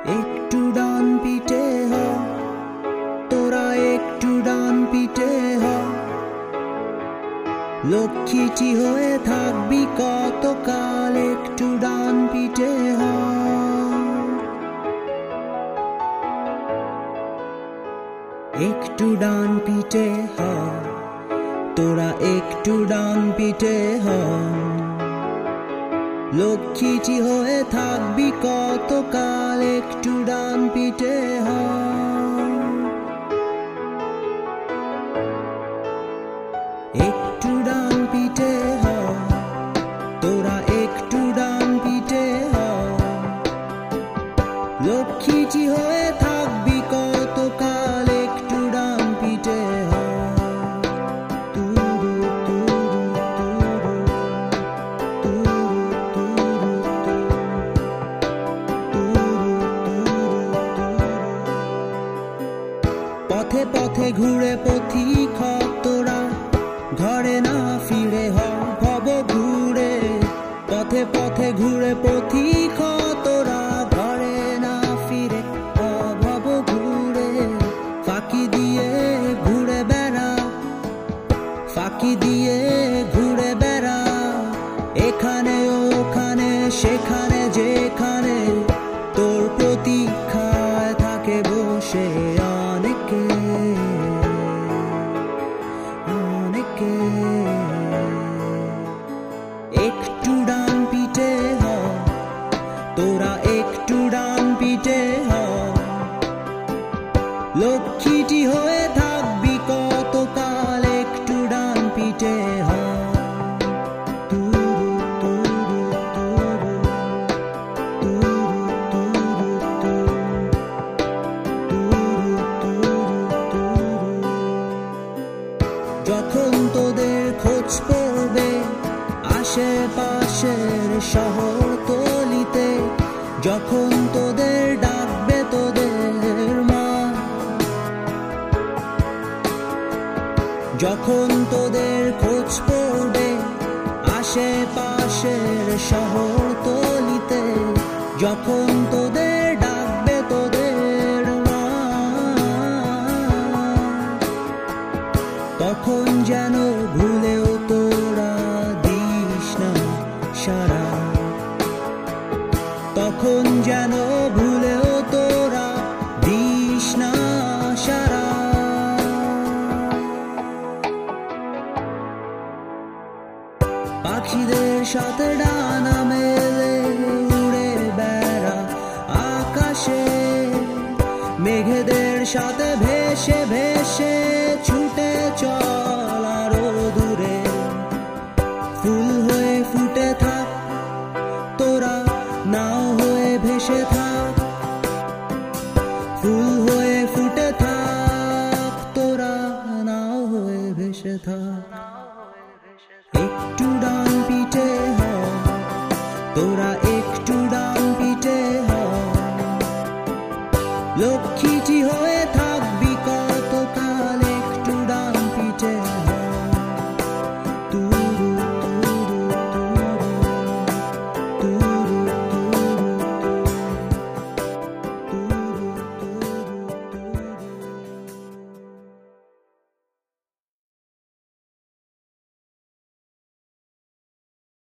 একটু ডান পিঠে হ, তোরা একটু ডান পিঠে হ, লক্ষ্মীটি হয়ে থাকবি কতকাল। একটু ডান পিঠে হ, একটু ডান পিঠে হ, তোরা একটু ডান পিঠে হ, লক্ষ্মীটি হয়ে থাকবি কতকাল। একটু ডান পিঠে হ, একটু ডান পিঠে হ, তোরা একটু ডান পিঠে হ, লক্ষ্মীটি হয়ে থাকবি কতকাল। একটু ডান পিঠে হ, তুরু তুরু তুরু তুরু তুরু তুরু তুরু। পথে পথে ঘুরে পথিক হ তোরা, ঘরে না ফিরে হ ভব ঘুরে। পথে পথে ঘুরে পথিক হ তোরা, ঘরে না ফিরে হ ভব ঘুরে। ফাঁকি দিয়ে ঘুরে বেড়া, ফাঁকি দিয়ে ঘুরে বেড়া, এখানে ওখানে সেখানে যেখানে তোর প্রতীক্ষায় থাকে বসে অনেকে অনেকে। একটু ডান পিঠে হ, তোরা একটু ডান পিঠে হ, লক্ষ্মীটি হয়ে থাকবি কতকাল। একটু ডান পিঠে হ, তুরু তুরু তুরু তুরু তুরু তুরু তুরু তুরু। যখন তোদের খোঁজ পড়বে আশেপাশের শহর তলিতে, যখন তোদের ডাকবে তোদের মা, যখন তোদের খোঁজ পড়বে আশেপাশের শহর তলিতে, যখন তোদের ডাকবে তোদের মা, তখন যেন ভুলেও তোরা দিস না সারা, তখন যেন ভুলেও তোরা দিস না সারা। পাখিদের সাথে ডানা মেলে উড়ে বেড়া আকাশে, মেঘেদের সাথে ভেসে ভেসে ছুটে চল আরো দূরে। ফুল হয়ে ফুটে থাক তোরা, নাও হয়ে ভেসে থাক, ফুল